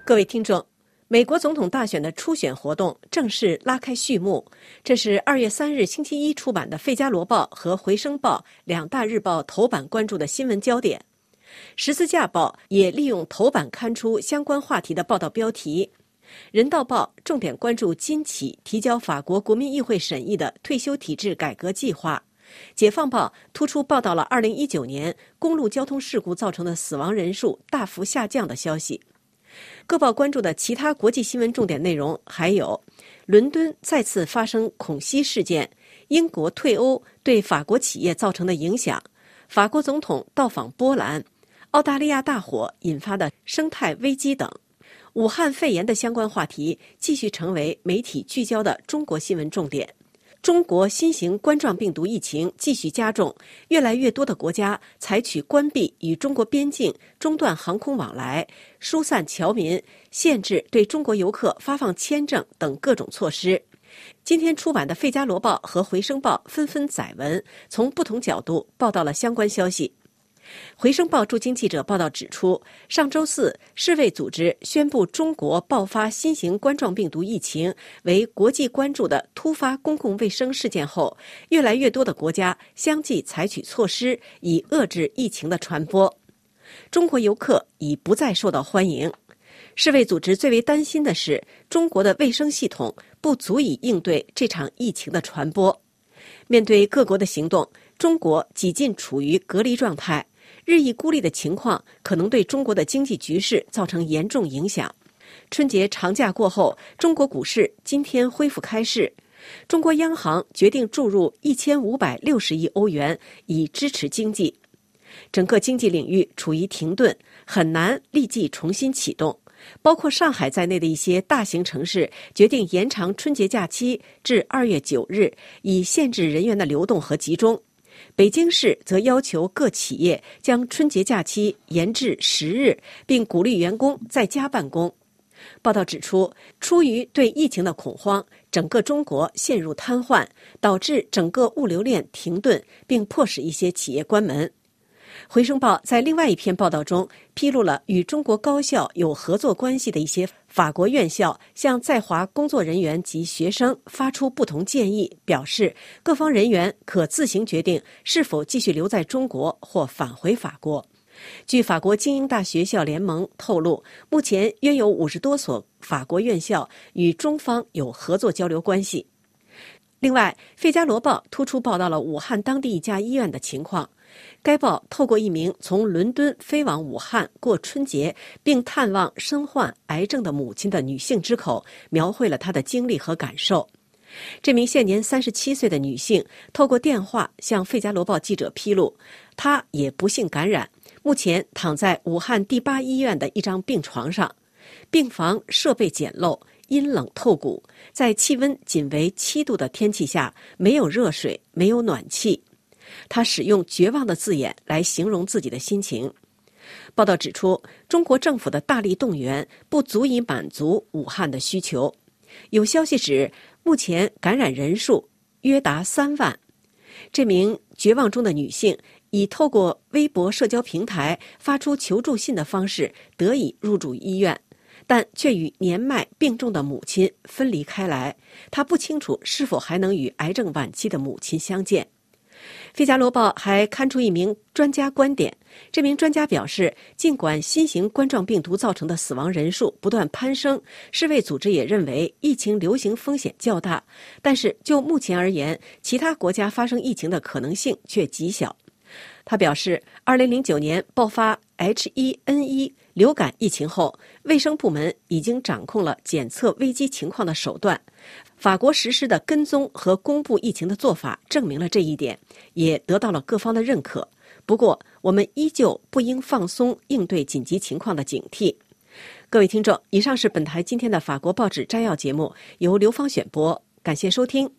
各位听众，美国总统大选的初选活动正式拉开序幕。这是2月3日星期一出版的《费加罗报》和《回声报》两大日报头版关注的新闻焦点。十字架报也利用头版刊出相关话题的报道标题。人道报重点关注今起提交法国国民议会审议的退休体制改革计划。解放报突出报道了2019年公路交通事故造成的死亡人数大幅下降的消息。各报关注的其他国际新闻重点内容还有：伦敦再次发生恐袭事件，英国退欧对法国企业造成的影响，法国总统到访波兰，澳大利亚大火引发的生态危机等。武汉肺炎的相关话题继续成为媒体聚焦的中国新闻重点。中国新型冠状病毒疫情继续加重，越来越多的国家采取关闭与中国边境、中断航空往来、疏散侨民、限制对中国游客发放签证等各种措施。今天出版的《费加罗报》和《回声报》纷纷载文，从不同角度报道了相关消息。回声报驻京记者报道指出，上周四，世卫组织宣布中国爆发新型冠状病毒疫情为国际关注的突发公共卫生事件后，越来越多的国家相继采取措施以遏制疫情的传播。中国游客已不再受到欢迎。世卫组织最为担心的是，中国的卫生系统不足以应对这场疫情的传播。面对各国的行动，中国几近处于隔离状态。日益孤立的情况可能对中国的经济局势造成严重影响。春节长假过后，中国股市今天恢复开市。中国央行决定注入1560亿欧元以支持经济。整个经济领域处于停顿，很难立即重新启动。包括上海在内的一些大型城市决定延长春节假期至2月9日，以限制人员的流动和集中。北京市则要求各企业将春节假期延至10日，并鼓励员工在家办公。报道指出，出于对疫情的恐慌，整个中国陷入瘫痪，导致整个物流链停顿，并迫使一些企业关门。回声报在另外一篇报道中披露了与中国高校有合作关系的一些法国院校向在华工作人员及学生发出不同建议，表示各方人员可自行决定是否继续留在中国或返回法国。据法国精英大学校联盟透露，目前约有50多所法国院校与中方有合作交流关系。另外，《费加罗报》突出报道了武汉当地一家医院的情况。该报透过一名从伦敦飞往武汉过春节并探望身患癌症的母亲的女性之口，描绘了她的经历和感受。这名现年37岁的女性透过电话向《费加罗报》记者披露，她也不幸感染，目前躺在武汉第8医院的一张病床上，病房设备简陋，阴冷透骨，在气温仅为7度的天气下，没有热水，没有暖气。他使用绝望的字眼来形容自己的心情。报道指出，中国政府的大力动员不足以满足武汉的需求。有消息指，目前感染人数约达3万。这名绝望中的女性以透过微博社交平台发出求助信的方式得以入住医院，但却与年迈病重的母亲分离开来。她不清楚是否还能与癌症晚期的母亲相见。费加罗报还刊出一名专家观点，这名专家表示，尽管新型冠状病毒造成的死亡人数不断攀升，世卫组织也认为疫情流行风险较大，但是就目前而言，其他国家发生疫情的可能性却极小。他表示，2009年爆发 H1N1 流感疫情后，卫生部门已经掌控了检测危机情况的手段。法国实施的跟踪和公布疫情的做法证明了这一点，也得到了各方的认可。不过，我们依旧不应放松应对紧急情况的警惕。各位听众，以上是本台今天的法国报纸摘要节目，由刘芳选播，感谢收听。